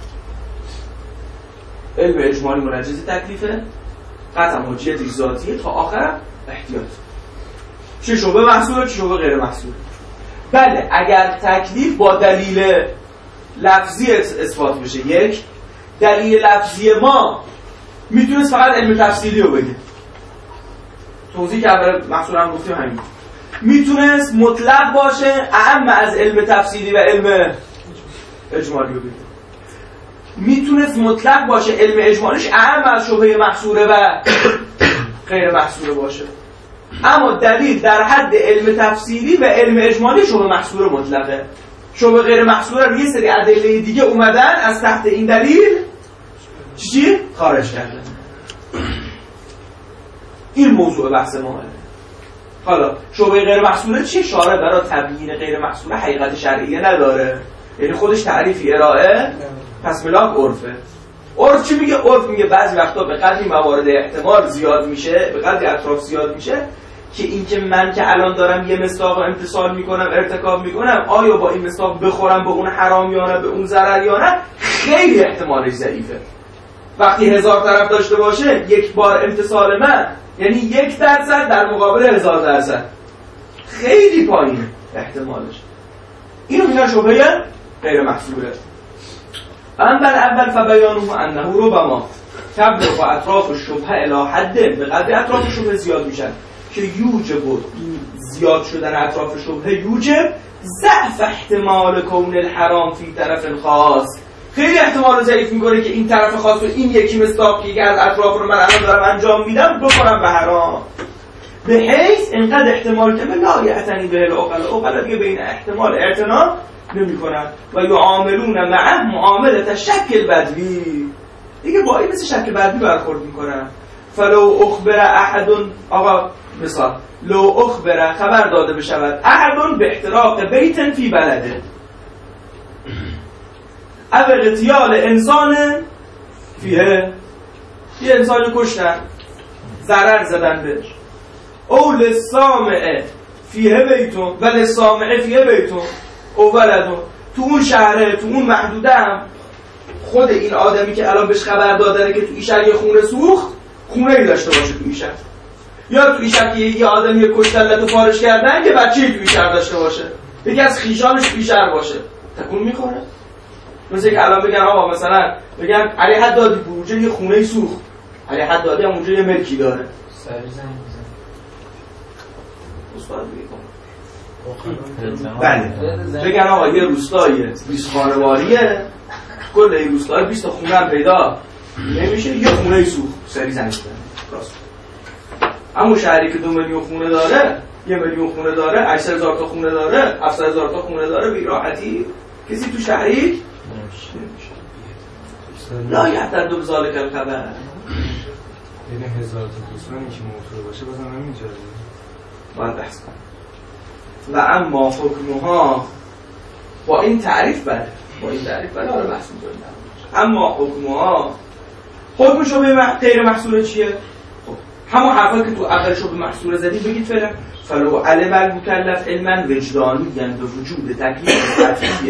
علم اجمالی منجز تکلیفه قطع حجیت ذاتیه تا آخر احتیاط. چه شبه محصوله چه شبه غیر محصوله. بله اگر تکلیف با دلیل لفظی اثبات بشه. یک دلیل لفظی ما میتونست فقط علم تفصیلی رو بگه. توضیح که اول محصول هم گفتیم همین. میتونست مطلق باشه اعم از علم تفصیلی و علم اجمالی رو بگه. میتونست مطلق باشه علم اجمالیش اعم از شبه محصوره و غیر محصوره باشه. اما دلیل در حد علم تفصیلی و علم اجمالی شبه محصوره مطلقه. شبه غیر محصوره رو یه سری ادله دیگه اومدن از تحت این دلیل چی؟ خارج کردن. این موضوع بحث ما. حالا شبه غیر محصوره چی؟ شارع برای تبیین غیر محصوره حقیقت شرعیه نداره. یعنی خودش تعریفی ارائه پس ملاک عرفه. عرف چی میگه؟ عرف میگه بعضی وقتا به قدری موارد احتمال زیاد میشه، به قدری اطراف زیاد میشه که اینکه من که الان دارم یه مصداق رو امتثال میکنم ارتکاب میکنم آیا با این مصداق بخورم به اون حرام یا نه به اون ضرر یا نه خیلی احتمالش ضعیفه. وقتی 1000 طرف داشته باشه یک بار امتثال من یعنی 1% در مقابل 1000%. خیلی پایینه احتمالش. اینو میگن شبهه غیر محصوره. اما اول فبیانه انه ربما تبلغ اطراف الشبهه الی حد به قدر اطراف شبهه زیاد میشن که یوجب زیاد شدن اطراف شبهه یوجب ضعف احتمال کون الحرام فی طرف خاص. خیلی احتمال ضعیف میکنه که این طرف خاص و این یکی مصداقی که از اطراف رو من الان دارم انجام میدم بکنم به حرام. به حیث اینقدر احتمال که لا یعتنی به العقل دیگه بین احتمال اعتنا نمی‌کنن و یعاملون معه معامله شک بدوی. دیگه با این مثل شک بدوی برخورد میکنن. فلو اخبر احد آقا مثال لو اخبر خبر داده بشود احد به احتراق بیت فی بلده او اغتیال انسان فیه یه انسانی کشتن ضرر زدن بهش او للسامع فیه بیتون و للسامع فیه بیتون او ولدون تو اون شهره تو اون محدوده هم خود این آدمی که الان بهش خبر دادنه که تو این شهر یه خونه سوخت خونه ای داشته باشه تو این شهر یا تو این شهر که یه آدمی کشتن لطو فارش کردن که بچه‌ای تو این شهر داشته باشه یکی از خیشانش تو این شهر باشه تکون میخوره. مثل که الان بگن آقا مثلا بگن علی حدادی بروجه یه خونه ای سوخت علی حدادی هم اونجا یه ملکی داره سری زنگ بزن استاد بله بگن آقا یه روستای 20 خانواریه کل این روستای 20 تا خونه هم پیدا نمیشه یه خونه ای سوخت سری زنگ بزن راست. اما شهری که 2 میلیون خونه داره 1 میلیون خونه داره 800,000 تا خونه داره 700,000 تا خونه داره بی راحتی کسی تو شهری نمیشه. لا یحتد بذالک الخبر یعنی 1000 تا دوستانی که موضوع باشه بازم همینجا باید بحث کنم. و اما حکمها با این تعریف بله حالا بحث می‌کنیم. اما حکمها حکم شبه غیر محصوره چیه؟ خب همون حرفا که تو اول شبه محصوره زدی بگید فعلا فلو علم المکلف علما وجدانیا به وجود تکلیف قطعی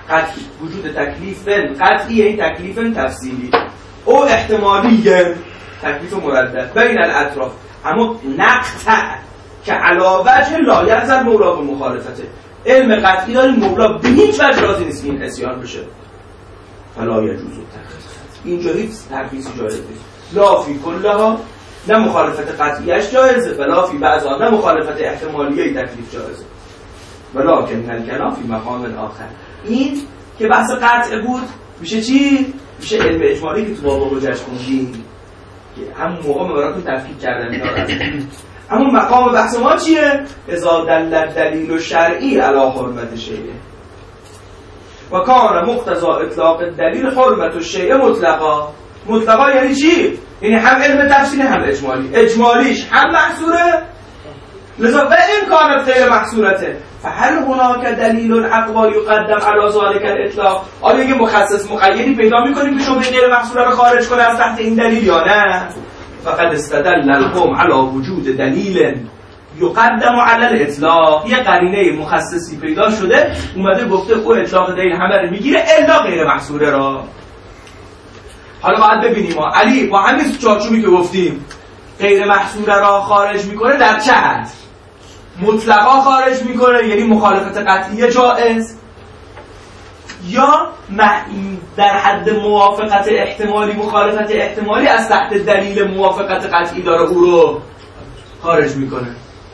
قطعی، وجود تکلیف قطعی، این تکلیف تفصیلی او احتمالی، تکلیف مردد بین الاطراف، اما نقطع که علاوه لا یعذر مولا به مخالفته. علم قطعی داریم مولا به هیچ وجه راضی نیست این اسیان بشه، فلا یجوز التخصیص. اینجا هیچ تخصیصی جایز نیست. لا فی کلها، نه مخالفت قطعیش جایزه، ولا فی بعضها، نه مخالفت احتمالیه تکلیف جایزه. ولکن الکلام فی مقام آخر. این که بحث قطع بود میشه چی؟ میشه علم اجمالی که تو بابا گذشت خوندیم که همون موقع براتون تفکیک کردن دارن. اما مقام بحث ما چیه؟ اذا دل دلیل شرعی علی حرمت شیء و کان مقتضی اطلاق الدلیل حرمت الشیء مطلقا. مطلقا یعنی چی؟ یعنی هم علم تفصیلی هم اجمالی. اجمالیش هم محصوره، لذا به امکانات غیر محصورته. فهل هناک دلیل اقوا یقدم علی ذلک الاطلاق؟ آیا یه مخصص مقیدی پیدا می‌کنیم که شبهه غیر محصوره رو خارج کنه از تحت این دلیل یا نه؟ فقد استدل القوم علی وجود دلیل یقدم علی الاطلاق. یه قرینه مخصصی پیدا شده اومده گفته او اطلاق دلیل همه رو میگیره الا غیر محصوره را. حالا باید ببینیم علی با همین چارچوبی که گفتیم غیر محصوره را خارج میکنه در چه حد؟ مطلقا خارج میکنه یعنی مخالفت قطعی جائز، یا در حد موافقت احتمالی مخالفت احتمالی از تحت دلیل موافقت قطعی داره او رو خارج میکنه.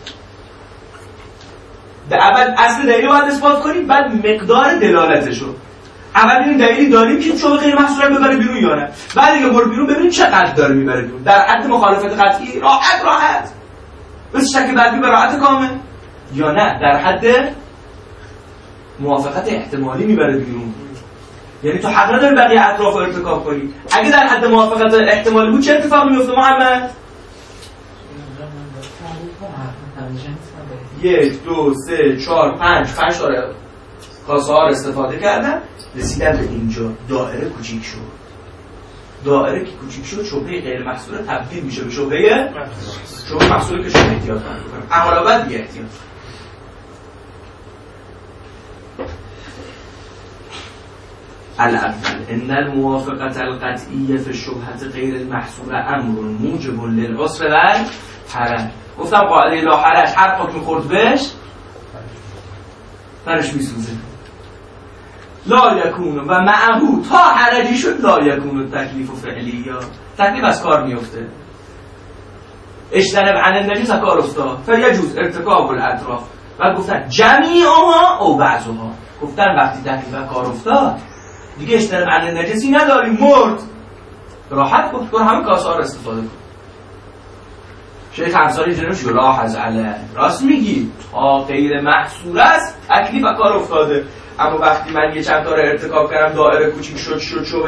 اول اصل دلیل رو باید اثبات کنیم، بعد مقدار دلالتشو. اول این دلیلی داریم که شما غیر محصوره ببره بیرون یا نه، بعد دیگه برو بیرون ببینیم چقدر داره میبره بیرون. در حد مخالفت قطعی راحت بس شک بعدی به راحت کامل، یا نه در حد موافقت احتمالی میبره بیرون. یعنی تو حق نداری بقیه اطراف رو ارتکاب کنی. اگه در حد موافقت احتمالی بود چه اتفاقی میفته محمد؟ 1 2 3 4 5 داره کاسه ها رو استفاده کردن، رسیدن به اینجا دایره کوچیک شد. دایره که کوچیک شد شبهه غیر محصوره تبدیل میشه به شبهه محصوره که شما احتیاط کنید. اما بعد بی احتیاط. الاول ان الموافقت القطعیه فی الشبهه غیر المحصوره امر موجب للعسر والحرج. گفتم قاعده لا حرج هر حکم خورد بهش برش میسوزه. لا یکون و معهو تا حرجی شد لا یکون تکلیف فعلی، یا تکلیف از کار میفته. اجتنب عن النجس کار افتاد فیجوز ارتکاب الاطراف. بعد گفتن جمیعها او بعضها. گفتن وقتی تکلیف از کار افتاد دیگه اجتنب عن النجسی نداریم، مرد راحت گفت کن همه کاسه ها رو استفاده کن. شیخ انصاری جنوش راه از علیه راست میگی تا غیر محصور است تکلیف از کار افتاده، اما وقتی من یه چند تا رو ارتکاب کردم دایره کوچیک شد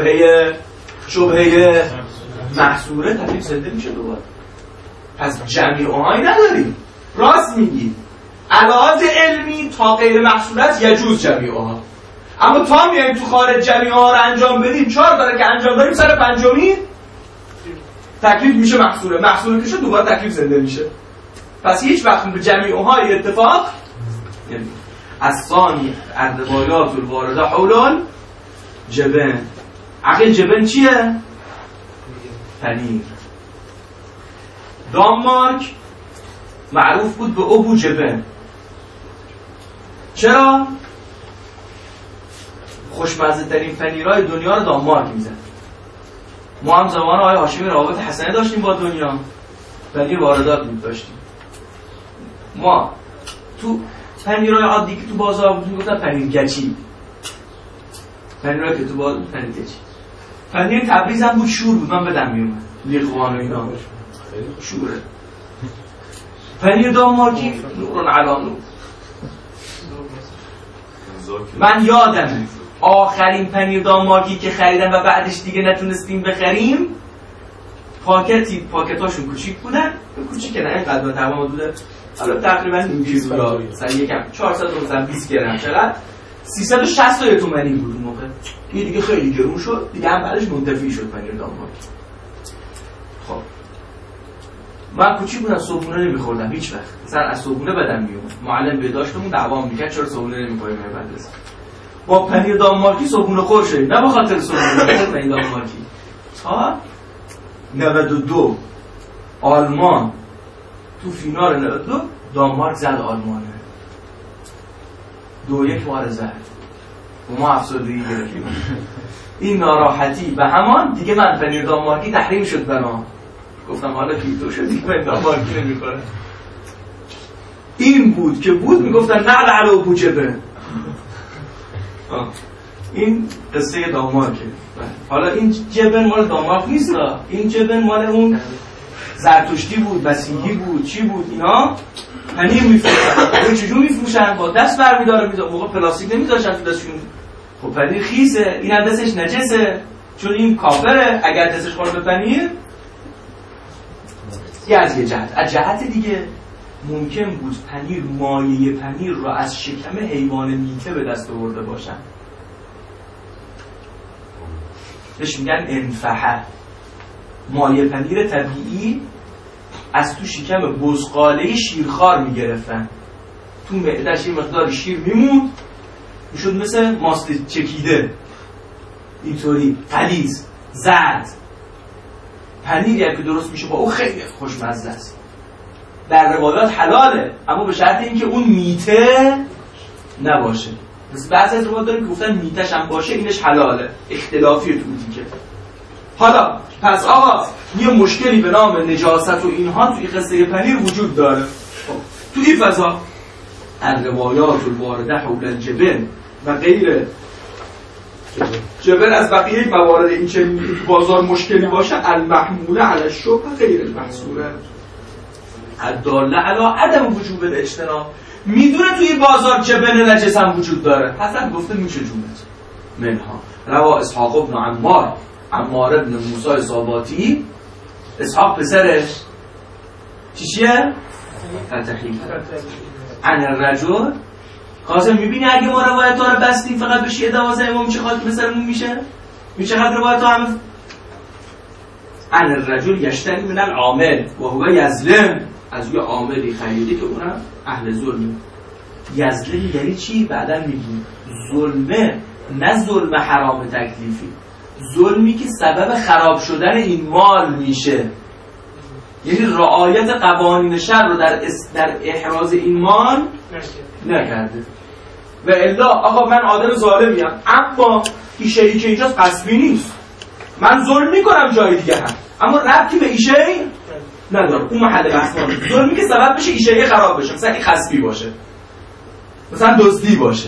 شبهه محصوره تکلیف زنده میشه دوباره. پس جمعی آهایی نداریم. راست میگی علاوه علمی تا غیر محصور است یجوز جمعی آها، اما تا میایم تو خارج جمعی آها رو انجام بدیم 4 داره که انجام داریم سر پنجمی تکلیف میشه محصوره که شد دوباره تکلیف زنده میشه. پس هیچ وقت به جمعی آهای اتفاق از ثانی الروایات الوارده حول جبن. عقل جبن چیه؟ پنیر. دانمارک معروف بود به ابو جبن. چرا؟ خوشمزه ترین پنیرهای دنیا رو دانمارک میزن. ما هم زمان آقای هاشمی روابط حسنه داشتیم با دنیا، پنیر واردات بود داشتیم. ما تو پنیرهای عادی که تو بازار بود میگفتن پنیر گچی، پنیرهای که تو بازار بود پنیر گچی. پنیر تبریز هم بود شور بود، من بدم میومد لیقوان و اینا شوره. پنیر دانمارکی نورون علا نور. من یادم آخرین پنیر دانمارکی که خریدم و بعدش دیگه نتونستیم بخریم، پاکتاشون کوچیک بودن، کوچیک نه اینقدر تمام بوده، حالا تقریبا این کیلو سر یکم 420 گرم چقدر 360 تومانی بود اون موقع. این دیگه خیلی گرون شد دیگه، هم بعدش منتفی شد پنیر دانمارکی. خب من کوچیک بودم صبحونه نمیخوردم هیچ وقت، مثلا از صبحونه بدم میومد. معلم بهداشتمون دعوام میکرد چرا صبحونه نمیخوریم مدرسه. با پنیر دانمارکی صبحونه خور شدیم، نه به خاطر صبحونه خور پنیر دانمارکی. تا 92 آلمان تو فینال 92 دانمارک زد آلمانه 2-1 ما رو زد و ما افسردگی گرفتیم. این ناراحتی و همان دیگه من پنیر دانمارکی تحریم شد برام. گفتم حالا کیتو شد دیگه پنیر دانمارکی نمیخوره. این بود که بود میگفتن نقل علاو بوجبه. این قصه دانمارکه. حالا این جبن مال دانمارک نیست، این جبن مال اون زرتشتی بود، مسیحی بود، چی بود اینا پنیر میفروشن. چجور میفروشن؟ با دست برمیداره میذاره. موقع پلاستیک نمیذاشن تو دستشون. خب پنیر خیسه، این هم دستش نجسه چون این کافره. اگر دستش خورد به پنیر از یه جهت، از جهت دیگه ممکن بود پنیر مایه پنیر رو از شکم حیوان میته به دست آورده باشن. بهش میگن انفحه. مایه پنیر طبیعی از تو شکم بزغاله شیرخوار میگرفتن، تو معده‌اش یه مقدار شیر میموند، میشد مثل ماست چکیده اینطوری غلیظ زرد. پنیری که درست میشه با او خیلی خوشمزه است. در روایات حلاله اما به شرط اینکه اون میته نباشه. مثل بعضی از روایات داریم که گفتن میتش هم باشه اینش حلاله. اختلافیه تو دیگه. حالا پس آقا یه مشکلی به نام نجاست و اینها توی قصه پنیر وجود داره. تو این فضا الروایات الوارده حول الجبن و غیره جبن از بقیه موارد این که بازار مشکلی باشه المحموله علی الشبه غیر المحصوره الداله علی عدم وجوب الاجتناب. میدونه توی بازار جبن نجس هم وجود داره، حسن گفته میشه جونت منها روا اسحاق ابن عمار ابن موسی زاباتی. اسحاق پسرش چیه؟ فتحی عن الرجل. قاسم میبینی اگه ما روایت ها رو بستیم فقط به شیعه 12 امام چه خاک مثلمون میشه؟ میشه قدر روایت ها همه عن الرجل یشتری من العامل و هو یظلم. از یه عاملی خریده که اونم اهل ظلمه. یظلم یعنی چی؟ بعدا میگیم ظلمه، نه ظلم حرام تکلیفی، ظلمی که سبب خراب شدن این مال میشه، یعنی رعایت قوانین شر رو در احراز این مال نکرده. و الا آقا من آدم ظالمیم اما ایشه‌ای که اینجاست قصبی نیست، من ظلم میکنم جای دیگه هم اما ربطی به ایشه‌ای نداره. اون محل بحث ما ظلمی که سبب بشه ایشه‌ای خراب بشه، مثلا این قصبی باشه، مثلا دزدی باشه.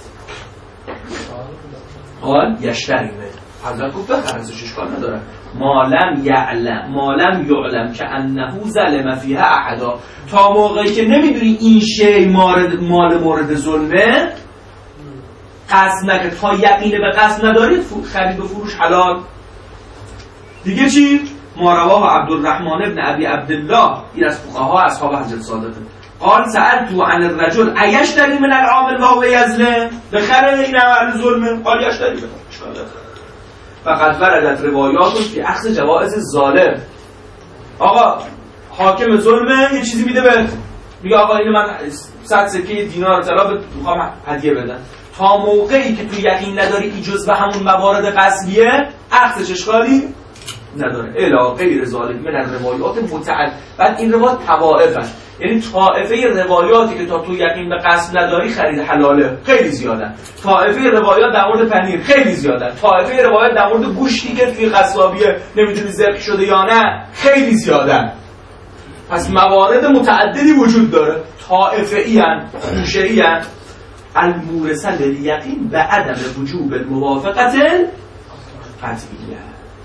حال یشتری حضرت گفت بخرسش اشکال نداره. ما لم یعلم که انه ظلم فیها احدا. تا موقعی که نمیدونی این شی مال مورد ظلمه قصد نکرد، تا یقین به قصد ندارید خرید و فروش حلال. دیگه چی؟ ما رواه عبدالرحمن ابن ابی عبدالله، این از فقها اصحاب حضرت صادقه. قال سألت عن الرجل ایشتری من العامل و هو یظلم. بخره این اهل ظلمه. قال یشتری فقط وردت روایات فی اخذ جوائز ظالم. آقا حاکم ظلمه یه چیزی میده به میگه آقا اینو من 100 سکه دینار طلا به میخوام هدیه بدم. تا موقعی که تو یقین نداری که جزء همون موارد قصبیه اخذش اشکالی نداره. الا غیر ذالک من الروایات متعدد. بعد این روایات طوائفن، یعنی طائفه روایاتی که تا تو یقین به قصد نداری خرید حلاله خیلی زیادن. طائفه روایات در مورد پنیر خیلی زیادن. طائفه روایات در مورد گوشتی که توی قصابیه نمیدونی ذبح شده یا نه خیلی زیادن. پس موارد متعددی وجود داره. طائفه‌ای ان، گوشه‌ای ان. المورثه للیقین و عدم وجوب الموافقت قطعیه.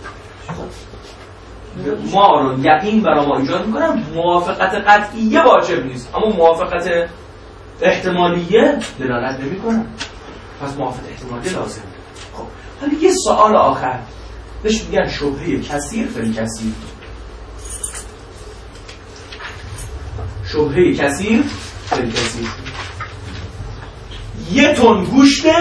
ما رو یقین برای ما ایجاد میکنم، موافقت قطعیه واجب نیست اما موافقت احتمالیه دلالت نمیکنم. پس موافقت احتمالیه لازم. خب حالا یه سوال آخر بهش میگن شبهه کثیر فی کثیر. شبهه کثیر فی کثیر. یه تن گوشته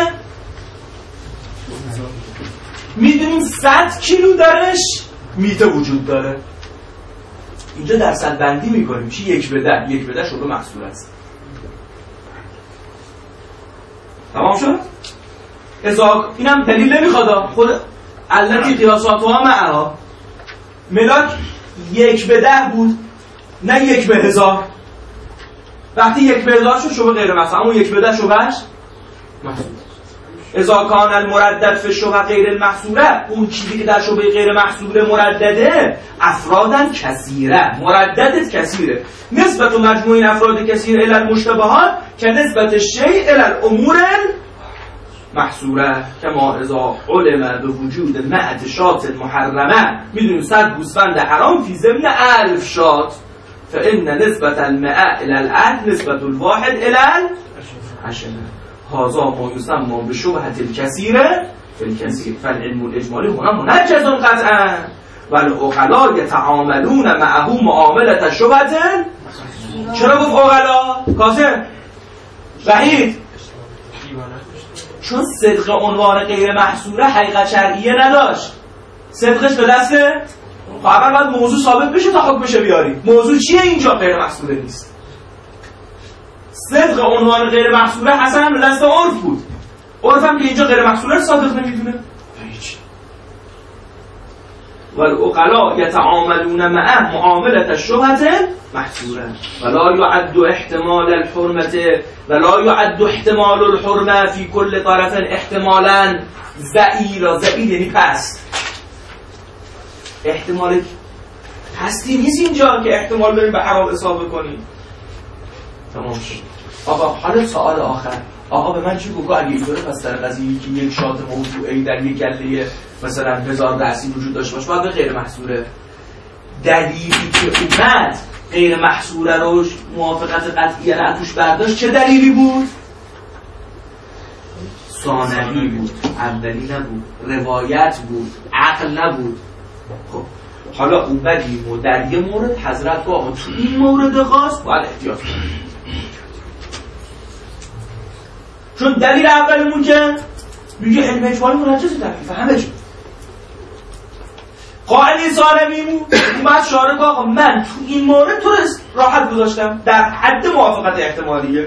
میدونیم 100 کیلو درش میته وجود داره. اینجا درصد بندی میکنیم چی؟ 1/10 شبه محصول است. تمام شد؟ اینم دلیل نمیخواد، خود التی قیاساتها معها. ملاک 1/10 بود نه 1/1000. وقتی 1/1000 شد شبه غیر محصور، اما 1/10 شبهش محصور. اذا کان المردد فی الشبه غیر المحصوره، اون چیزی که در شبه غیر محصوره مردده، افرادن کثیره، مرددت کثیره. نسبت مجموع این افراد کثیر الی المشتبهات که نسبت شیء الی الامور محصوره، کما اذا علم به وجود 100 شاة محرمه، میدونیم 100 گوسفند حرام فی ضمن 1000 شاة، فان نسبت المئة الی الألف نسبت الواحد الی العشره. هذا ما یسمى بشبهة الكثير في الكثير، فالعلم الاجمالی هنا منجز قطعا، والعقلاء يتعاملون معه معاملة شبهة. چرا گفت عقلا؟ کاظم وحید، چون صدق عنوان غیر محصوره حقیقت شرعیه نداشت، صدقش به دسته اول باید موضوع ثابت بشه تا حکمش بیاری. موضوع چیه اینجا؟ غیر محصوره نیست. صدق عنوان غیر محصوره حسن به دست عرف بود، عرف هم که اینجا غیر محصوره رو صادق نمیدونه. هیچ. والعقلاء يتعاملون معه معاملة الشبهة محصوره ولا يعد احتمال الحرمة ولا يعد احتمال الحرمة في كل طرف احتمالا ضئیلا. ضئیل یعنی پست، احتمال پستی نیست اینجا که احتمال داریم به حرام اصابه کنیم. تمام شد. آقا حالا سوال آخر، آقا به من چی بگو اگه اینطوره پس در قضیه که یک شاة موضوعی در یک گله مثلا 1000 درصد وجود داشته باشه باید به غیر محصوره. دلیلی که اومد غیر محصوره رو موافقت قطعی را توش برداشت چه دلیلی بود؟ ثانوی بود، اولی نبود، روایت بود، عقل نبود. خب حالا اومدیم و در یه مورد حضرت گفت آقا تو این مورد خاص باید احتیاط کنیم، چون دلیل اولمون که میگه علم اجمالی منجز تکلیف همه جا. قاعده ثانویمون بعد شارع گفت آقا من تو این مورد تو راحت گذاشتم در حد موافقت احتمالیه.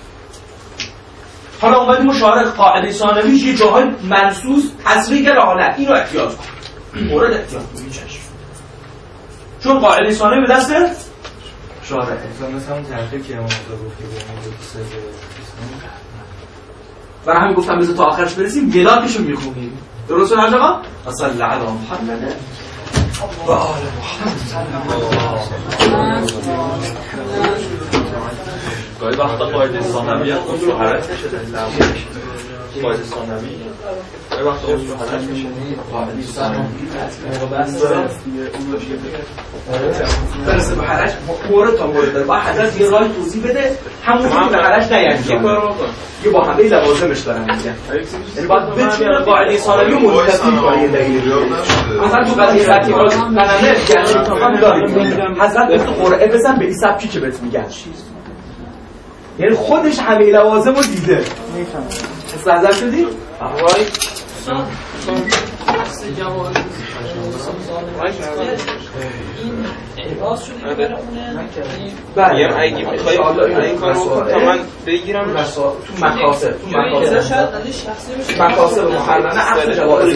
حالا اومدیم و شارع قاعده ثانویش یه جاهای منصوص تصریح کرد آقا نه اینو احتیاط کن، این مورد احتیاط کنی چشم، چون قاعده ثانوی به دست شارع. مثلا اون طرفی که امام رضا گفت که به مورد سه برای همین گفتم بذار تا آخرش برسیم ملاکشو میخونیم. درسته حاج آقا؟ صلی الله علی محمد و آل محمد. گاهی وقتا قاعده ثانوی خود رو حرکت میشه، قاعده ثانوی گاهی وقتا خود رو حرکت میشه. قاعده ثانوی برسه به حرج مورد تا مورد داره. با حضرت یه راه توضیح بده همون که به حرج نیاد یه با همه لوازمش دارن میگن، یعنی باید بتونه قاعده ثانوی منتفی کنه. یه دلیل مثلا تو قضیه خطیبات غنمه گردن داریم حضرت گفت قرعه بزن به این سبکی که بهت میگن، یعنی خودش همه لوازم رو دیده. میفهم استعذر شدی؟ وای باز شده که برای اونه بله اگه میخوایی این کار رو تا من بگیرم تو مقاصد شاید از شخصی بشه مقاصد محرمه اصل جوائز